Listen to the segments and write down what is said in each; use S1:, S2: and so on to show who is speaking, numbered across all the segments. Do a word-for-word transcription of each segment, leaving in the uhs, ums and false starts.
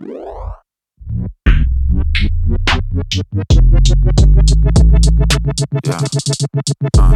S1: Я, а,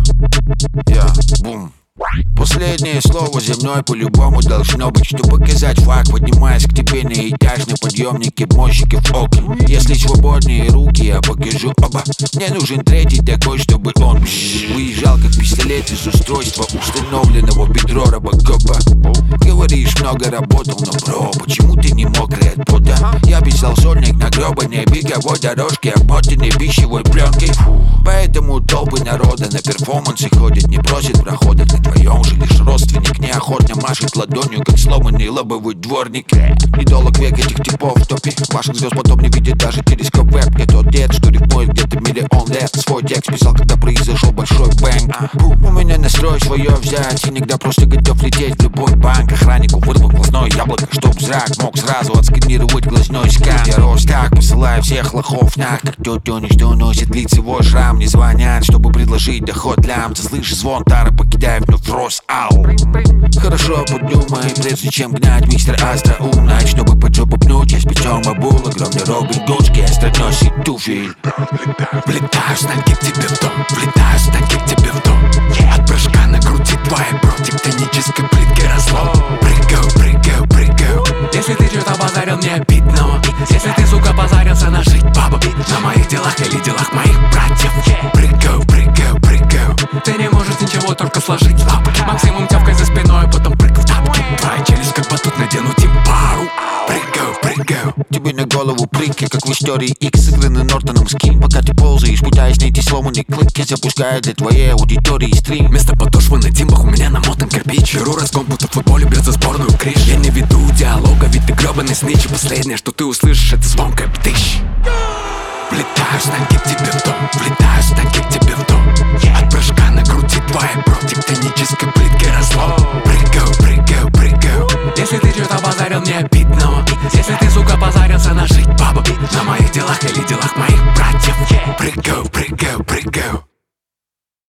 S1: я, бум. Последнее слово земной по-любому должно быть, чтобы показать факт, поднимаясь к тебе на этажные подъемники, мойщики в окна. Если свободные руки, я покажу оба. Мне нужен третий такой, чтобы он пш, выезжал как пистолет из устройства, установленного бедро робокопа. Говоришь, много работал, но бро, почему ты не мокрый от пота? Я писал сольник на гребаной беговой дорожке, обмотанной пищевой пленкой. Поэтому толпы народа на перформансы ходят, не просят прохода. На твоем же лишь родственник неохотно машет ладонью, как сломанный лобовой дворник. Идолог век этих типов в топе. Ваших звезд потом не видит даже телескоп веб. Я тот дед, что рифмует где-то миллион лет. Свой текст писал, когда произошел большой бэнг. У меня настрой свое взять, иногда просто готов лететь в любой банк. Охраннику вырвал глазное яблоко, чтоб зрак мог сразу отсканировать глазной скан. Я рос так, посылаю всех лохов на. Как тетю что носит лицевой шрам. Не звонят, чтобы предложить доход лям. Ты слышишь звон тары, покидая вновь Росал. Хорошо подумай, прежде чем гнать, мистер Остроумный. Чтобы под жопу пнуть, я с пятем бабул. Огромный робот гучки, остроносый туфель.
S2: Влетаю с ноги к тебе в дом, влетаю с ноги к тебе в дом. От прыжка на груди твоей бро, тектонической плитки разлом. Прыгаю, прыгаю, прыгаю. Если ты что-то базарил, не обидно. Если ты, сука, позарился на жить баба на моих делах или делах моих братьев. Прыгаю, прыгаю, прыгаю. Ты не можешь ничего, только сложить лапки. Максимум тявкой за спиной, потом прыг в тапки. Твоя челюсть как батут, надену им пару. Прыгаю, прыгаю.
S1: Тебе на голову прыгай, как в истории X, сыгранный Нортоном скин. Пока ты ползаешь, пытаясь найти сломанный клик, я запускаю для твоей аудитории стрим.
S2: Вместо подошвы на тимбах у меня намотан кирпич. Беру разгон, будто в футболе бьет за сборную криш. Я не веду диалога, ведь ты гребаный снич. И последнее, что ты услышишь, это звонкая птыщ. Влетаю с ноги к тебе в дом,